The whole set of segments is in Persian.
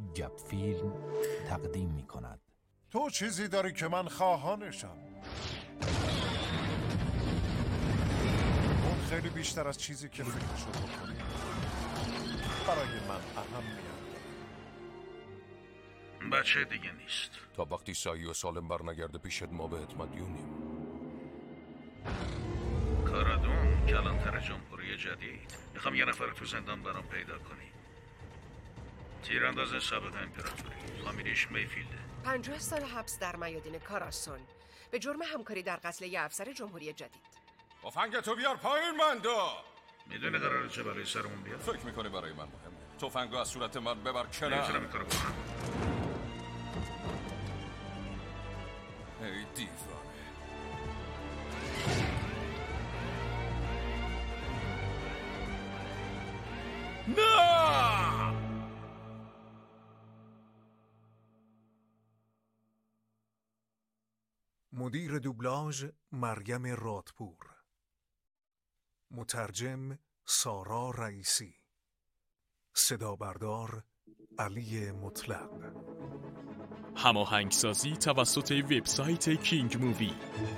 گپ فیلم تقدیم می کند. تو چیزی داری که من خواهانشم. اون خیلی بیشتر از چیزی که فکرشو بکنی برای من اهمیت داره. بچه دیگه نیست. تا وقتی صحیح و سالم برنگرده پیشت ما بهت مدیونیم. کارادون کلانتر جمهوری جدید. میخوام یه نفر تو زندان برام پیدا کنی. تیرانداز سابق امپراتوری، فامیلیش میفیلده. 50 سال حبس در میادین کاراسون به جرم همکاری در قتل یه افسر جمهوری جدید. تفنگتو بیار پایین مندو. میدونه قراره چه برای سرمون بیاد؟ فکر میکنی برای من مهمه؟ تفنگو از صورت من ببر کنار. نمیتونم این کارو بکنم. ای دیوانه. نه! مدیر دوبلاژ مریم رادپور، مترجم سارا رئیسی، صدا بردار علی مطلق. هماهنگسازی توسط وبسایت کینگ مووی.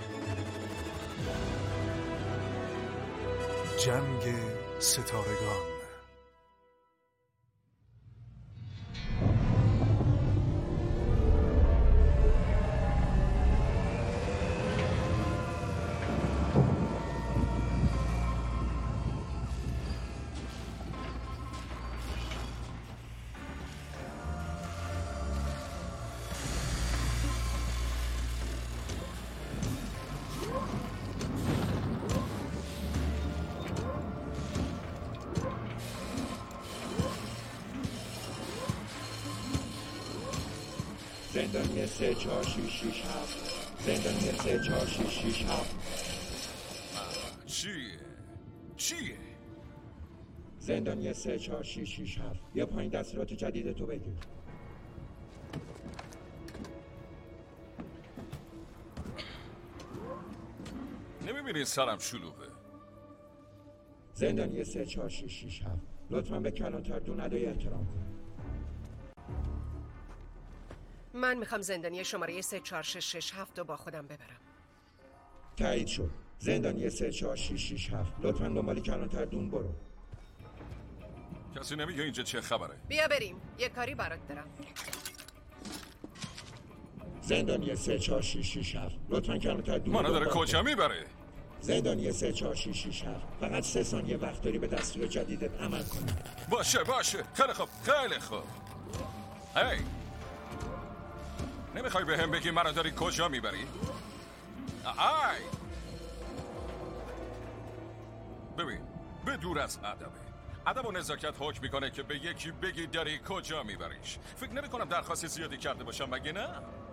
جنگ ستارگان. زندانی 34667 زندانی 34667 چیه؟ زندانی 34667 یا پایین دستورات جدید تو بگیر. نمیبینی سرم شلوغه؟ زندانی 34667 لطفاً به کلانتر دو ندای احترام کن. من میخوام زندانی شماره 34667 رو با خودم ببرم. تایید شد. زندانی 34667 لطفاً دنبال کلانتر دون برو. کسی نمیگه اینجا چه خبره؟ بیا بریم، یه کاری برات دارم. زندانی 34667 لطفاً کلانتر دون منو داره کجا میبره؟ زندانی 34667 فقط 3 ثانیه وقت داری به دستور جدیدت عمل کنی. باشه خیلی خوب. هی نمیخوای به هم بگی منو داری کجا میبری؟ ای ببین، به دور از ادب و نزاکت حکم میکنه که به یکی بگی داری کجا میبریش. فکر نمی کنم درخواست زیادی کرده باشم مگه نه؟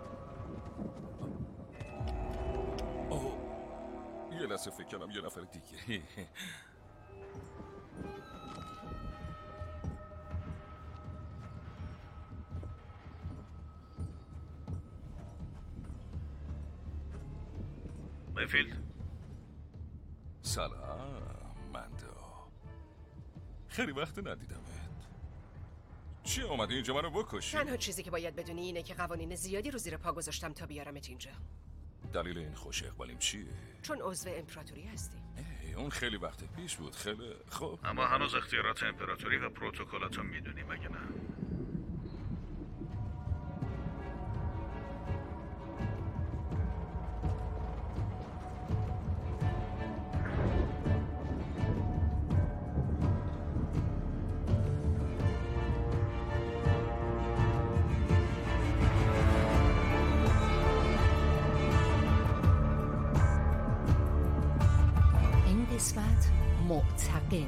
اوه یه لحظه فکر کنم یه نفر دیگه. میفیلد سلام مندو، خیلی وقت ندیدمت. چی اومدی اینجا منو بکشی؟ تنها چیزی که باید بدونی اینه که قوانین زیادی رو زیر پا گذاشتم تا بیارمت اینجا. دلیل این خوش اقبالیم چیه؟ چون عضو امپراتوری هستی. اون خیلی وقت پیش بود. خیلی خوب. اما هنوز اختیارات امپراتوری و پروتکلاتو میدونی مگه نه؟ قسمت معتقد.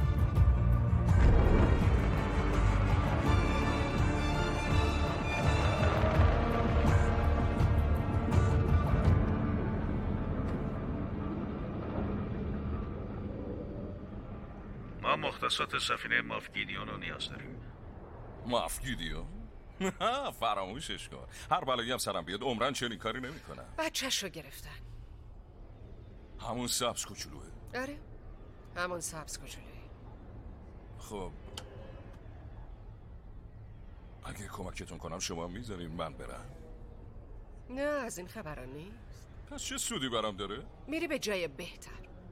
ما مختصات سفینه مافگیدیون رو نیاز داریم. مافگیدیون؟ فراموشش کن. هر بلایی هم سرم بیاد عمرن چنین کاری نمی کنم. بچه‌ش رو گرفتن. همون سبز کوچولوه. آره همون سبز کوچولوه. خب اگه کمکتون کنم شما میذارین من برم؟ نه از این خبران نیست. پس چه سودی برام داره؟ میری به جای بهتر.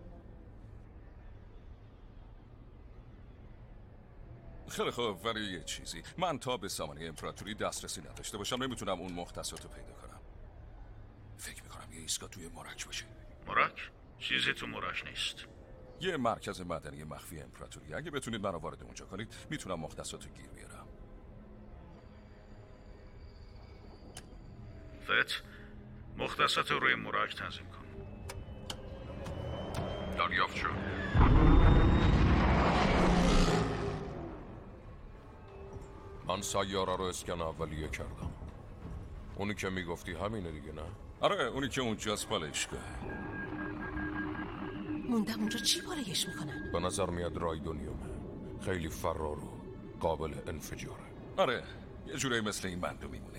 خیلی خوب، ولی یه چیزی، من تا به سامانه امپراتوری دسترسی نداشته باشم نمیتونم اون مختصات رو پیدا کنم. فکر میکنم یه ایستگاه توی مراک باشه. مراک؟ چیزی تو مراک نیست. یه مرکز مدنی مخفی امپراتوری. اگه بتونید منو وارد اونجا کنید میتونم مختصات رو گیر بیارم. فت مختصات رو روی مراک تنظیم کن. دریافت شد. من سیاره رو اسکن اولیه کردم. اونی که میگفتی همینه دیگه نه؟ آره اونی که اونجاست بالایشگاه. موندم اونجا چی بالایش میکنن؟ به نظر میاد رایدونیومه. خیلی فرار و قابل انفجاره. آره یه جورایی مثل این بندو میمونه.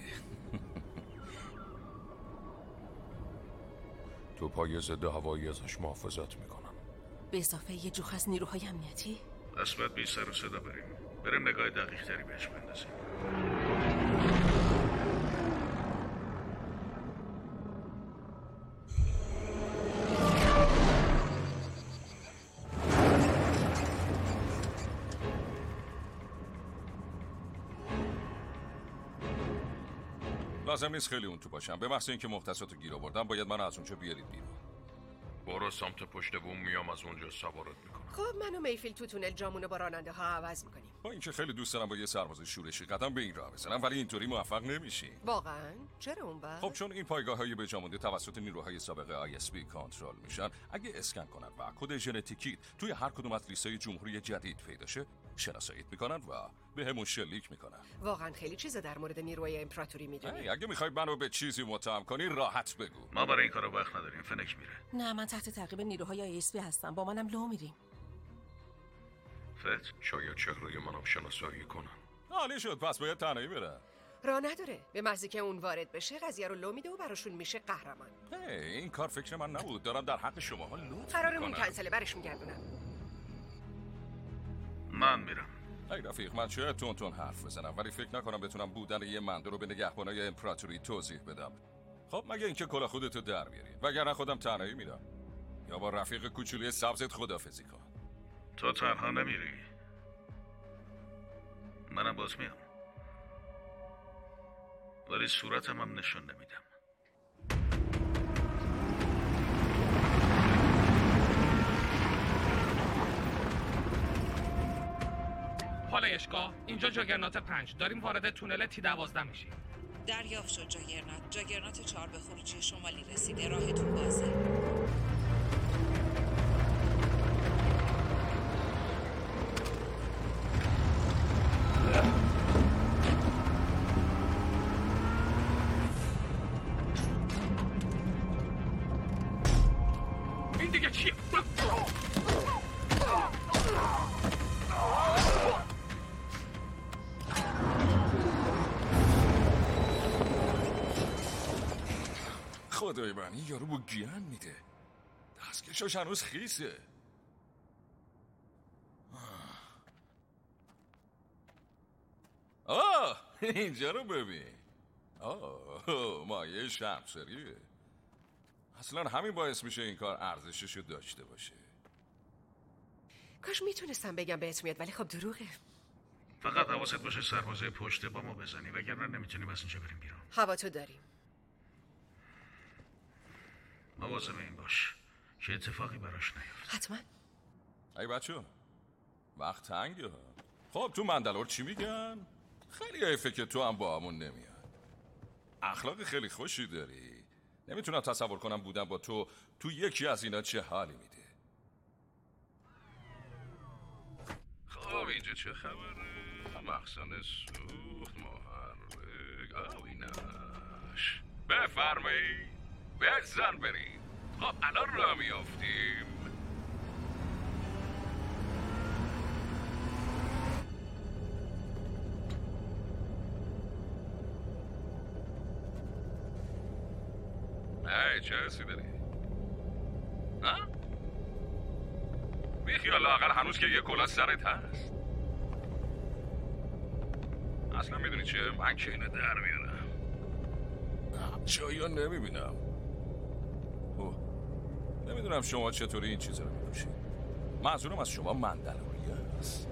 تو پای ضد هوایی ازش محافظت میکنن. به اضافه یه جوخ از نیروهای امنیتی؟ پس باید بی سر و صدا بریم نگاه دقیق تری بهش بندازیم. لازم نیست خیلی اون تو باشم. به محض اینکه مختصاتو گیر آوردم باید من از اونجا بیارید بیرون. برو سمت پشت بوم، میام از اونجا سوارت میکنم. خب من و میفیل تو تونل جامونو با راننده ها عوض میکنیم. با اینکه خیلی دوست دارم با یه سرباز شورشی قدم به این راه بزنم ولی اینطوری موفق نمیشی. واقعا؟ چرا اون وقت؟ خب چون این پایگاه‌های به جا مونده توسط نیروهای سابق ISB کنترل میشن. اگه اسکن کنن و کد ژنتیکی توی هر کدوم از لیست‌های جمهوری جدید پیدا شه شناساییت میکنن و بهمون شلیک میکنن. واقعا خیلی چیزا در مورد نیروهای امپراتوری میدونی. اگه میخوای منو به چیزی متهم کنی راحت بگو. ما برای این کارا وقت نداریم. فنک میره. نه من تحت تعقیب نیروهای ISB هستم. با منم لو میریم. فت شاید چهره منم شناسایی کنن. عالی شد، پس باید تنهایی بره. راه نداره. به محضی که اون وارد بشه قضیه رو لو میده و براشون میشه قهرمان. این کار فکر من نبود. دارم در حق شماها لطف قرارمون میکنم. کنسله، برش میگردونم. من میرم. ای رفیق، من چه تون حرف بزنم ولی فکر نکنم بتونم بودن یه منده رو به نگهبانای امپراتوری توضیح بدم. خب مگه اینکه کلا خودتو در بیاری، وگرنه خودم تنهایی میرم. یا با رفیق کوچولی سبزت خدافظی کن. تو تنها نمیری. منم باز میام. ولی صورتم هم نشون نمیدم. پالایشگاه اینجا جاگرنات 5. داریم وارد تونل T12 میشیم. دریافت شد جاگرنات 4 به خروجی شمالی رسیده. راهتون بازه. این دیگه چیه؟ خدای من این یارو با گیرن میده. دستکشاش هنوز خیسه. اینجا رو ببین. مایه شمسریه. اصلا همین باعث میشه این کار ارزششو داشته باشه. کاش میتونستم بگم بهت میاد ولی خب دروغه. فقط حواست باشه سربازه پشت با ما بزنی وگرنه نمیتونیم از اینجا بریم بیرون. هوا تو داریم. مواظب این باش که اتفاقی براش نیفت. حتما. ای بچه وقت تنگه. خب تو مندلور چی میگن؟ خیلی حیفه که تو هم با همون نمیاد. اخلاق خیلی خوشی داری. نمیتونم تصور کنم بودن با تو یکی از اینا چه حالی میده. خب اینجا چه خبره؟ مخزن سوخت محرک آوینش بفرمایید بزن بریم. خب الان راه میافتیم. چه حسی داری؟ ها؟ بیخیال لااقل هنوز که یه کلا سرت هست. اصلا میدونی چیه؟ من که اینو در میارم. جایی ها نمیبینم. نمیدونم شما چطوری این چیز رو میپوشید. منظورم از شما مندلوریه است.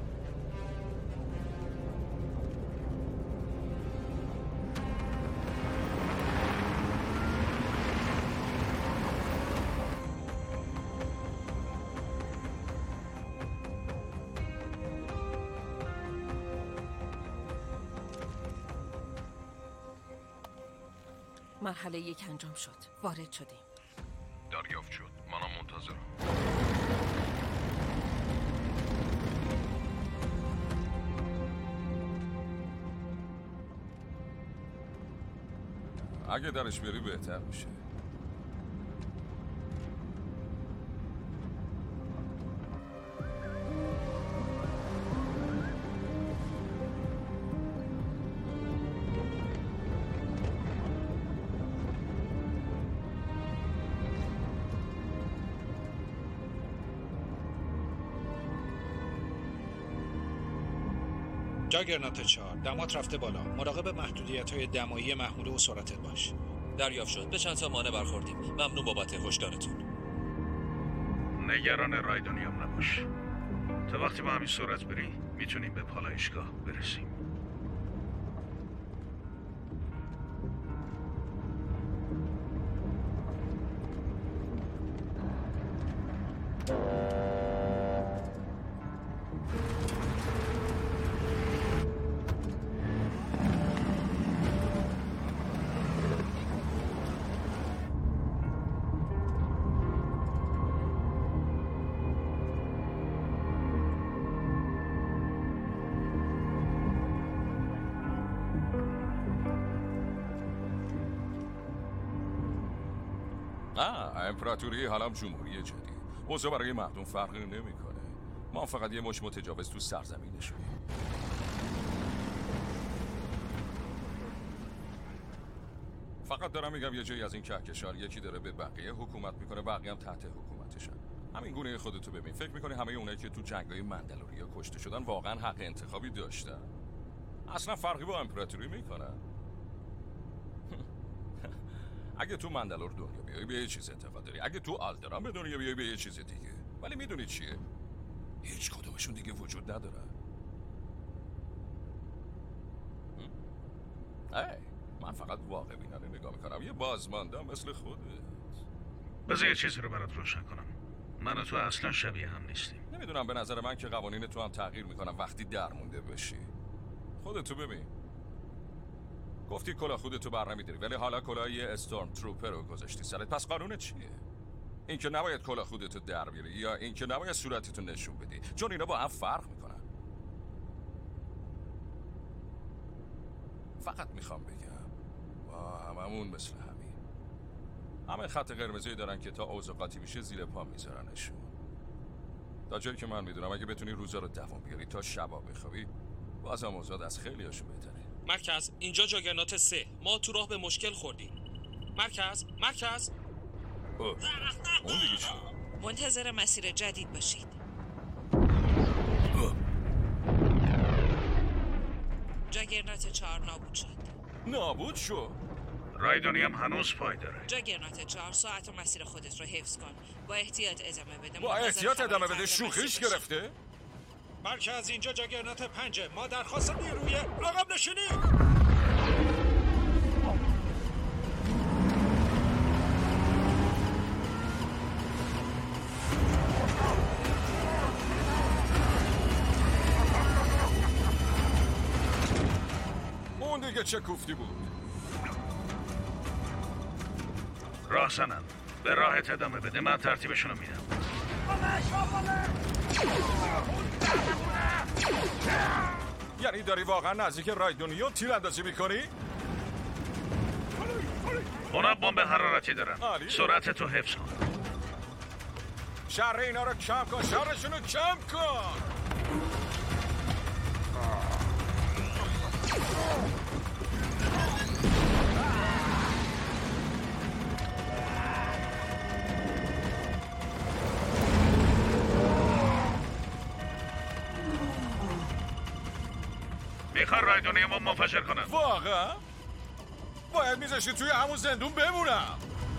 مرحله 1 انجام شد. وارد شدیم. دریافت شد. منم منتظرم. اگه درش بری بهتر میشه. جاگرنات 4 دمات رفته بالا. مراقب محدودیت‌های دمایی محموله و سرعتت باش. دریافت شد. به چند تا مانع برخوردیم. ممنون بابت هشدارتون. نگران رایدونیوم نباش. تا وقتی با همین سرعت بری میتونیم به پالایشگاه برسیم. امپراتوری حالم جمهوری جدید. اوضاع برای مردم فرقی نمیکنه. ما فقط یه مش متجاوز تو سرزمینشونیم. فقط دارم میگم یه جایی از این کهکشان یکی داره به بقیه حکومت میکنه، بقیه هم تحت حکومتشن. همین گونه خودتو ببین. فکر میکنی همه اونایی که تو جنگای مندلوریا کشته شدن واقعا حق انتخابی داشتن؟ اصلا فرقی با امپراتوری میکنن. اگه تو مندلور دنیا بیای به یه چیز اعتقاد داری، اگه تو آلدران به دنیا بیای به یه چیز دیگه. ولی میدونی چیه؟ هیچ کدومشون دیگه وجود ندارن. من فقط واقع بینانه نگاه میکنم. یه بازماندم مثل خودت. بذار یه چیزی رو برات روشن کنم. من و تو اصلا شبیه هم نیستیم. نمیدونم، به نظر من که قوانین تو هم تغییر میکنم وقتی درمونده بشی. خودتو ببین. گفتی کلاه خودتو بر نمیداری، ولی حالا کلاه یه استورم تروپر رو گذاشتی سرت. پس قانون چیه؟ این که نباید کلاه خودتو در بیاری یا این که نباید صورتتو نشون بدی، چون اینا با هم فرق میکنن. فقط میخوام بگم هممون مثل همین. همه خط قرمزی دارن که تا اوضاع قاطی میشه زیر پا میذارنشون. تا جایی که من میدونم اگه بتونی روزا رو دوام بیاری تا شبا بخوابی، بازم اوضاع از خیلی هاشون بهتره. مرکز، اینجا جاگرنات 3. ما تو راه به مشکل خوردیم. مرکز اون دیگه چی؟ منتظر مسیر جدید باشید. جاگرنات 4 نابود شد. نابود شد؟ رایدونیوم هنوز پای داره. جاگرنات 4 ساعت و مسیر خودت رو حفظ کن. با احتیاط ادامه بده. با احتیاط ادامه بده. شوخیش گرفته؟ مرکز، اینجا جاگرنات 5. ما درخواست نیروی عقب نشینی. اون دیگه چه کوفتی بود؟ راهزنم، به راهت ادامه بده. من ترتیبشونو میدم. یعنی داری واقعا نزدیک رایدونیو تیراندازی میکنی؟ اونا بمب حرارتی دارن. سرعتتو حفظ کن. شر اینا رو کم کن. شرشونو کم کن. میخوان راه دنیا ما منفجر کنن. واقعا؟ باید میذاشتی توی همون زندون بمونم.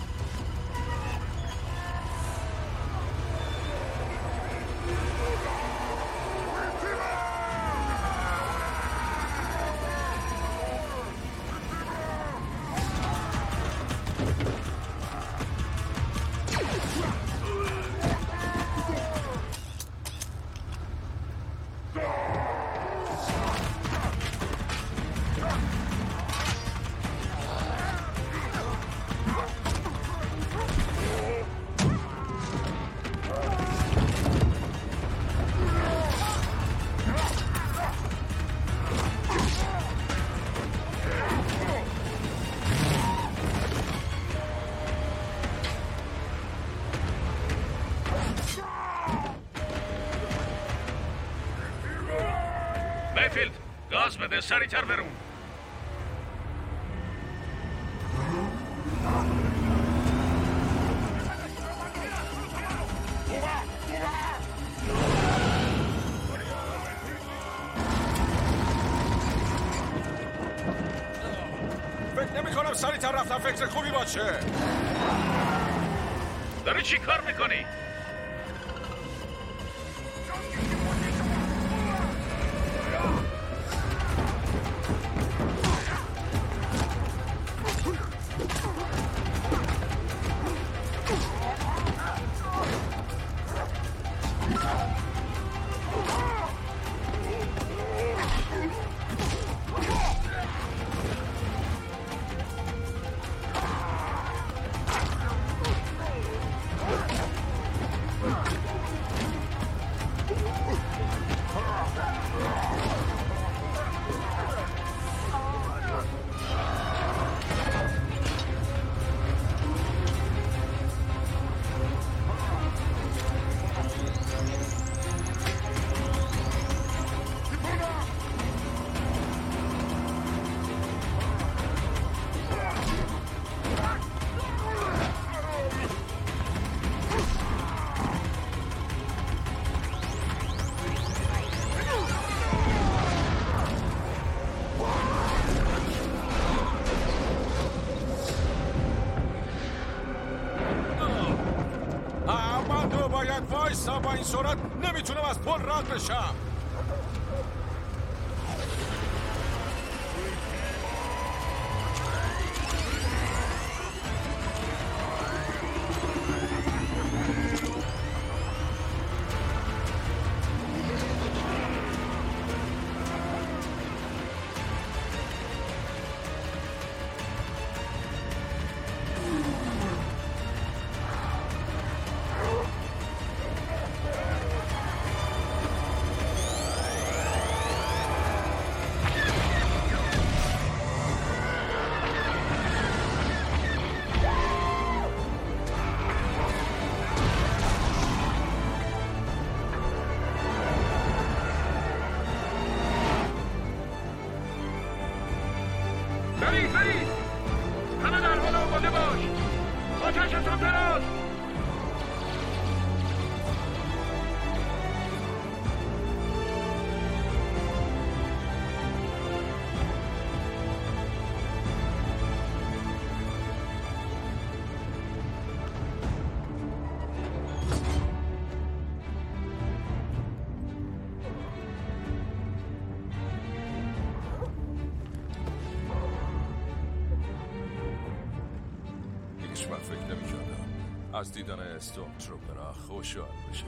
بیفیلد گاز بده، سریعتر برون. فکر نمی کنم سریعتر رفتن فکر خوبی باشه. داری چی کار میکنی؟ وایسا، با این سرعت نمیتونم از پل رد بشم. هیچ وقت فکر نمی‌کردم از دیدن استورم تروپرها خوشحال بشم.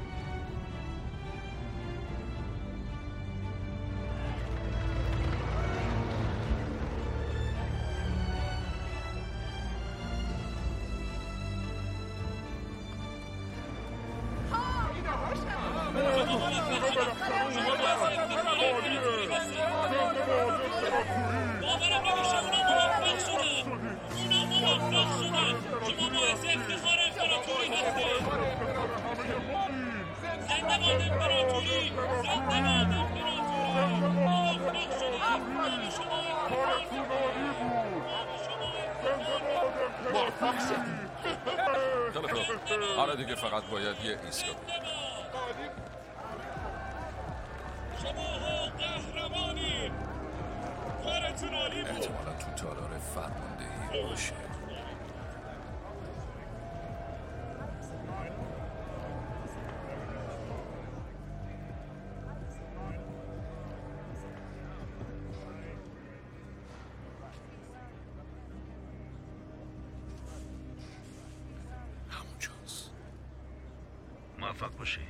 آره دیگه فقط باید یه ایستگاه شما قهرمانی احتمالا تو تالار فرماندهی باشه. همونجاست. موفق باشی.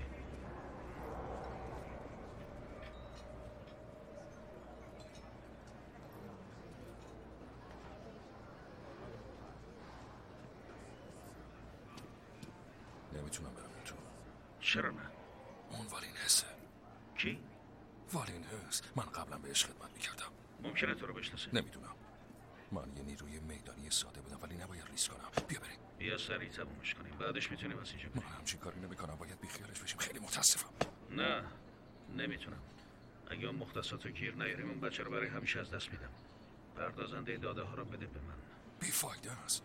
نمیتونم برم اون تو. چرا نه؟ اون والینسه. کی؟ والینس. من قبلا بهش خدمت میکردم. ممکنه تو رو بشناسه؟ نمیدونم. من یه نیروی میدانی ساده بودم ولی نباید ریسک کنم. بیا بریم. بیا سریع تمومش کنیم. بعدش میتونیم از اینجا بریم. من همچین کاری نمیکنم. باید بیخیالش بشیم. خیلی متاسفم. نه نمیتونم. اگه اون مختصاتو گیر نیاریم اون بچه رو برای همیشه از دست میدم. پردازنده داده ها رو بده به من. بیفایده است.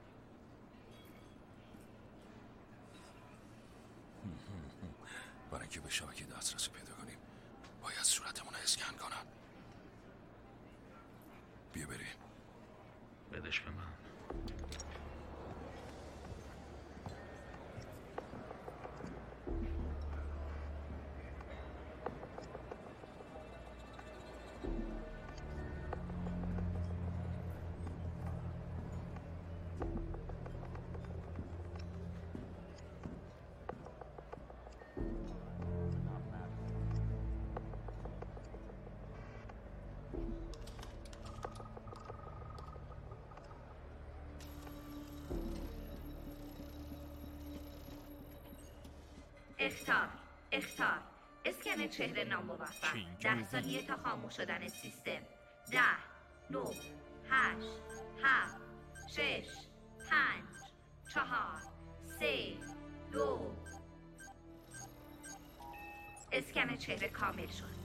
برای اینکه به شبکه دسترسی پیدا کنیم باید صورتمون رو اسکن کنن. بیا بریم. بدش به من. اخطار اسکن چهره ناموفق 10 ثانیه تا خاموش شدن سیستم 10 9 8 7 6 5 4 3 2 اسکن چهره کامل شد.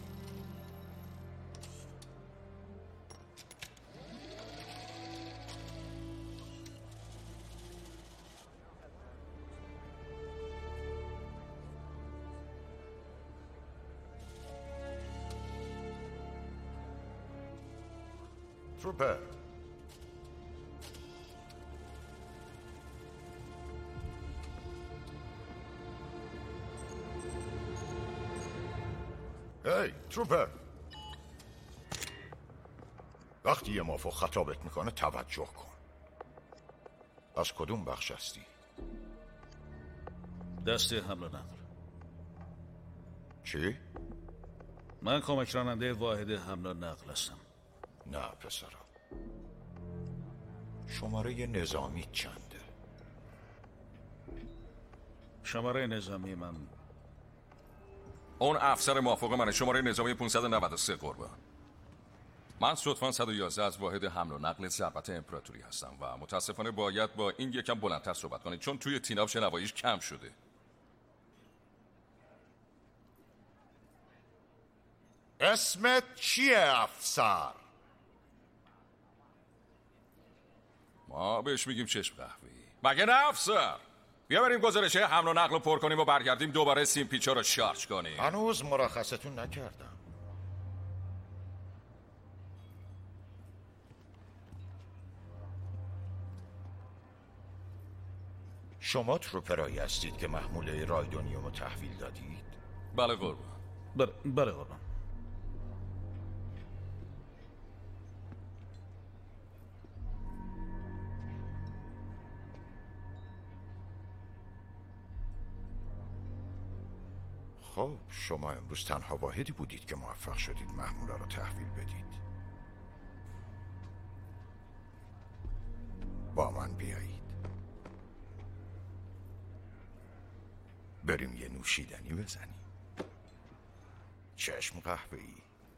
تروپر هی تروپر وقتی یه مافو خطابت میکنه توجه کن. از کدوم بخش هستی؟ دسته حمل و نقل. چی؟ من کمک راننده واحد حمل و نقل هستم. نه پسرم. شماره نظامی چنده؟ شماره نظامی من اون افسر موافق منه. شماره نظامی 593 قربان. من صدفان 111 از واحد حمل و نقل ضربت امپراتوری هستم و متاسفانه باید با این یکم بلندتر صحبت کنید چون توی تیناب شنواییش کم شده. اسمت چیه افسر؟ ما بهش میگیم چشم قهوه‌ای. مگه نه افسر؟ بیا بریم گزارشه حمل و نقل رو پر کنیم و برگردیم دوباره سیم پیچا رو شارژ کنیم. هنوز مرخصتون نکردم. شما تروپرایی هستید که محموله رایدونیوم رو تحویل دادید؟ بله قربان. بله قربان. خب شما امروز تنها واحدی بودید که موفق شدید محموله رو تحویل بدید. با من بیایید. بریم یه نوشیدنی بزنیم. چشم قهوه‌ای.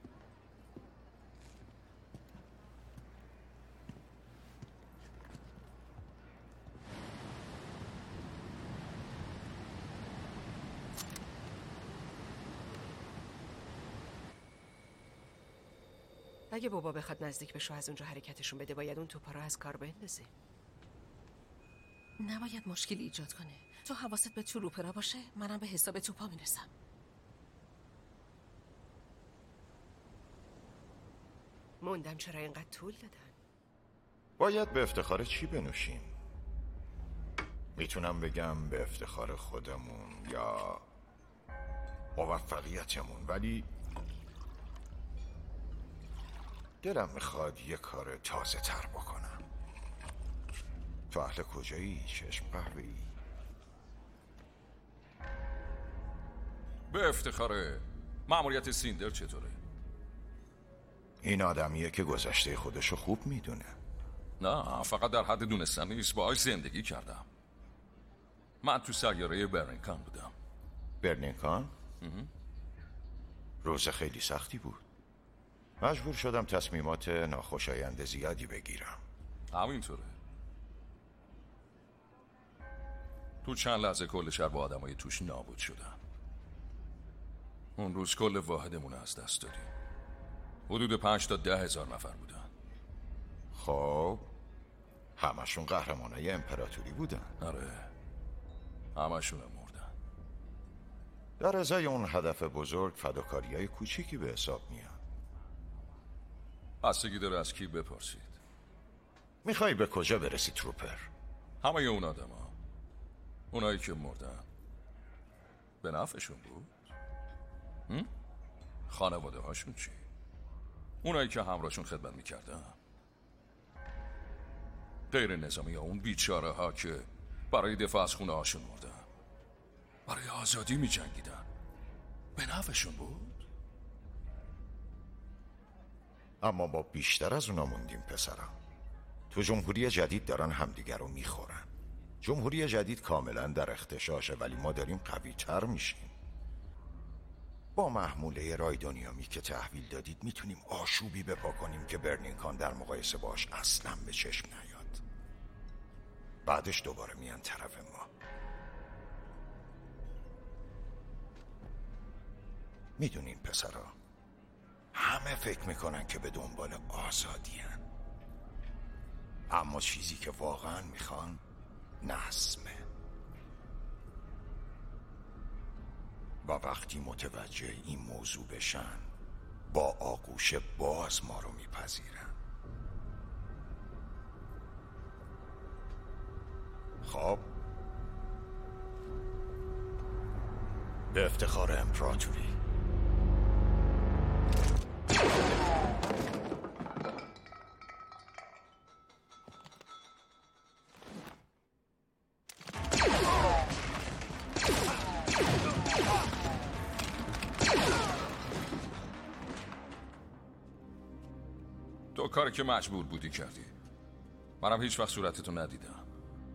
اگه بابا بخواد نزدیک بشه از اونجا حرکتشون بده باید اون توپا رو از کار بندازیم. نباید مشکلی ایجاد کنه. تو حواست به تروپرا باشه، منم به حساب توپا میرسم. موندم چرا اینقدر طول دادن. باید به افتخار چی بنوشیم؟ میتونم بگم به افتخار خودمون یا موفقیتمون، ولی دلم میخواد یه کار تازه تر بکنم. تو اهل کجایی؟ چشم قهوه‌ای؟ به افتخار مأموریت سیندر چطوره؟ این آدمیه که گذشته خودشو خوب میدونه. نه، فقط در حد دونستن نیست، باهاش زندگی کردم. من تو سیاره برنینکان بودم. برنینکان؟ روز خیلی سختی بود. مجبور شدم تصمیمات ناخوشایند زیادی بگیرم. همینطوره. تو چند لحظه کل شهر با آدمای توش نابود شدن. اون روز کل واحدمون از دست دادیم. حدود 5 تا 10 هزار نفر بودن. خب همشون قهرمانای امپراتوری بودن. آره، همشون مردن. در ازای اون هدف بزرگ فداکاریای کوچیکی به حساب میاد. بستگی داره از کی بپرسید. میخوای به کجا برسی تروپر؟ همه اون آدم ها، اونایی که مردن به نفعشون بود؟ خانواده هاشون چی؟ اونایی که همراهشون خدمت میکردن؟ غیر نظامی ها، اون بیچاره ها که برای دفاع از خونه هاشون مردن، برای آزادی میجنگیدن، به نفعشون بود؟ اما ما بیشتر از اونا موندیم پسرم. تو جمهوری جدید دارن همدیگر رو میخورن. جمهوری جدید کاملا در اختشاشه، ولی ما داریم قوی تر میشیم. با محموله رایدونیومی که تحویل دادید میتونیم آشوبی بپا کنیم که برنینکان در مقایسه باش اصلا به چشم نیاد. بعدش دوباره میان طرف ما. میدونین پسرا، همه فکر میکنن که به دنبال آزادی هن. اما چیزی که واقعا میخوان نظمه. و وقتی متوجه این موضوع بشن، با آغوش باز ما رو میپذیرن. خب به افتخار امپراتوری. تو کاری که مجبور بودی کردی. منم هیچ وقت صورتتو ندیدم.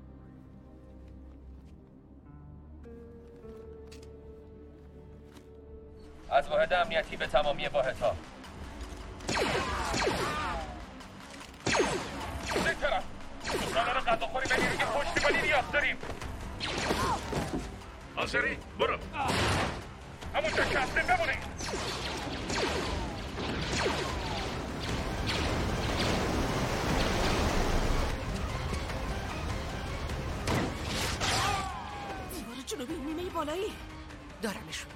از واحد امنیتی به تمامی واحدها. بهترم سالار غذاخوری بگیری که پشتیبانی نیاز داریم. آسری برو همونجا که هستیم بمونیم. دیوار جنوبی نیمه بالایی دارمشون.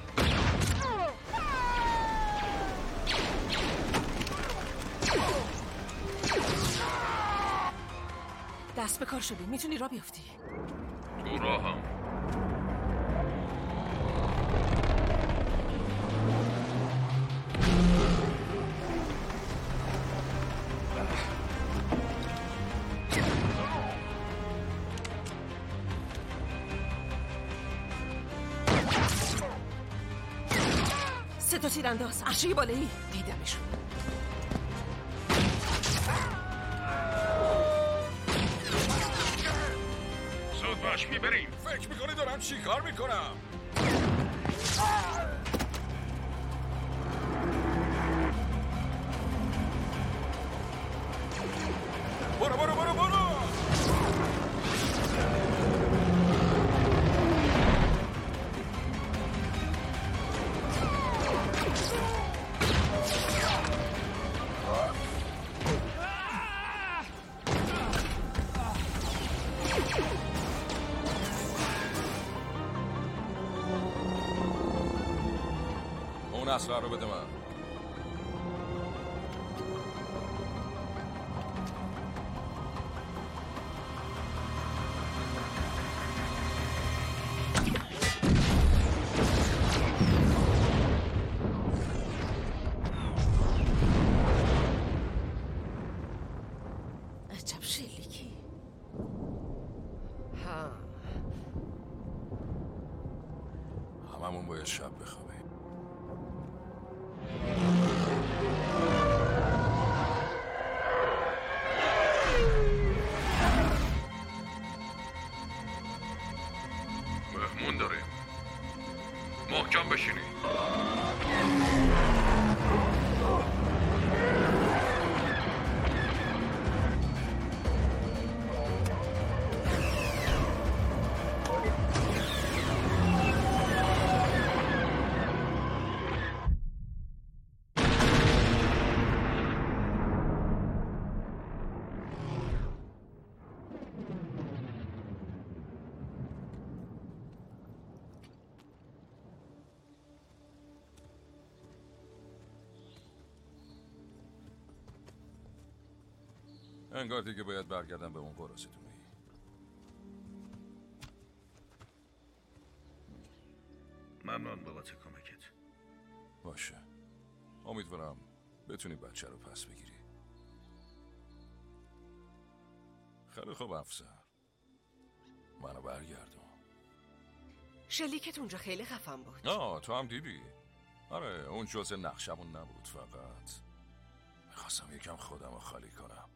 دست به کار شدی، میتونی را بیافتی. تو راهم. سه تا تیرانداز، عرشه بالایی. دیدمشون. زود باش بریم. فکر میکنی دارم چی کار میکنم؟ برو برو برو برو. اون اسلحه رو بده من. شب بخوابی. مهمون داریم، محکم بشینید. انگار دیگه باید برگردم به اون قراصتونی. ممنون بابت کمکت. باشه. امیدوارم بتونی بچه رو پس بگیری. خیلی خوب افسر. منو برگردون. شلیکت اونجا خیلی خفن بود. تو هم دیدی. آره اون جزء نقشمون نبود، فقط میخواستم یکم خودم رو خالی کنم.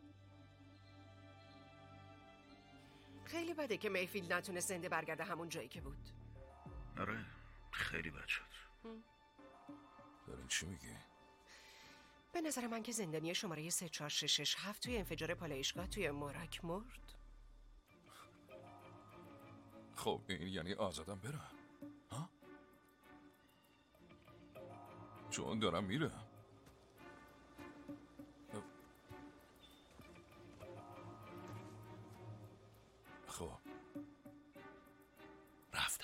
خیلی بده که میفیلد نتونست زنده برگرده همون جایی که بود. آره خیلی بد شد. دارین چی میگی؟ به نظر من که زندانی شماره 34667 توی انفجار پالایشگاه توی موراک مرد. خب این یعنی آزادم برم؟ ها؟ چون دارم میرم. خب رفتم.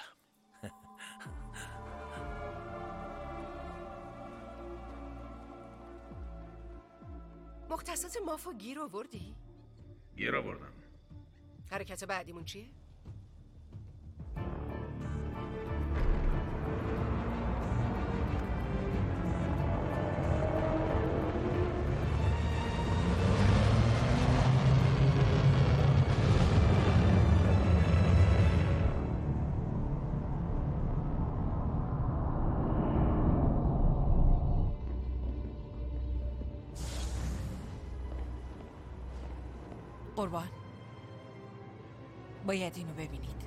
مختصات مافو گیر آوردی؟ گیر آوردم. حرکت بعدیمون چیه؟ قربان باید اینو ببینید.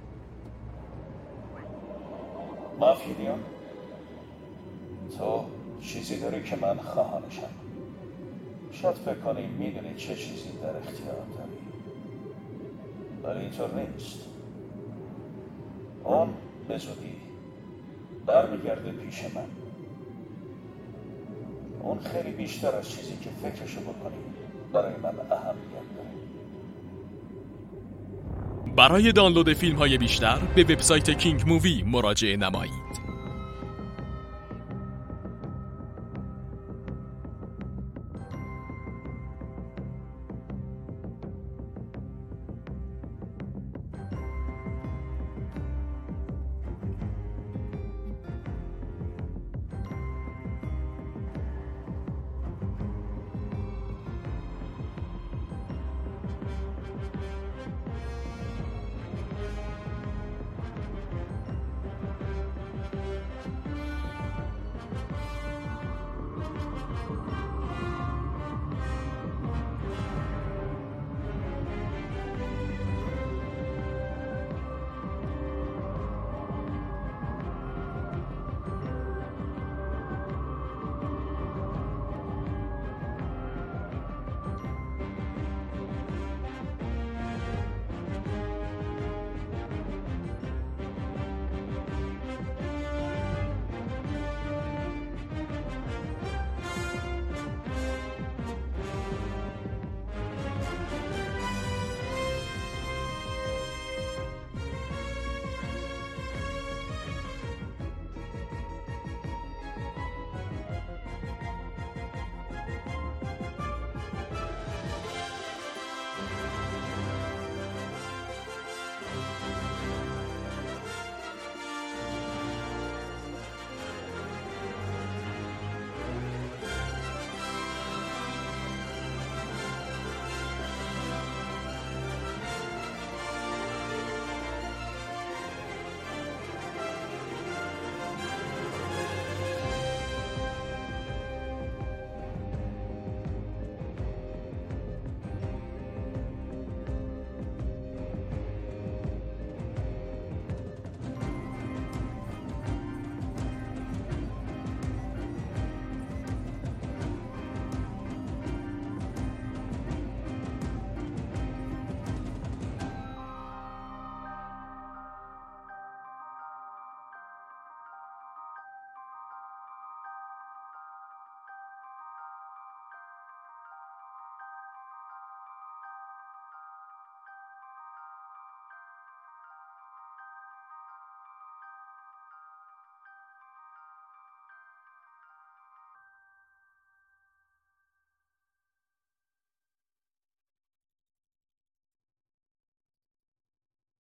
مافیلیون تو چیزی داری که من خواهانشم. شاید فکر کنی میدونی چه چیزی در اختیار داری، ولی اینطور نیست. اون به زودی برمیگرده پیش من. اون خیلی بیشتر از چیزی که فکرشو بکنی برای من اهمیت داره. برای دانلود فیلم‌های بیشتر به وبسایت کینگ مووی مراجعه نمایید.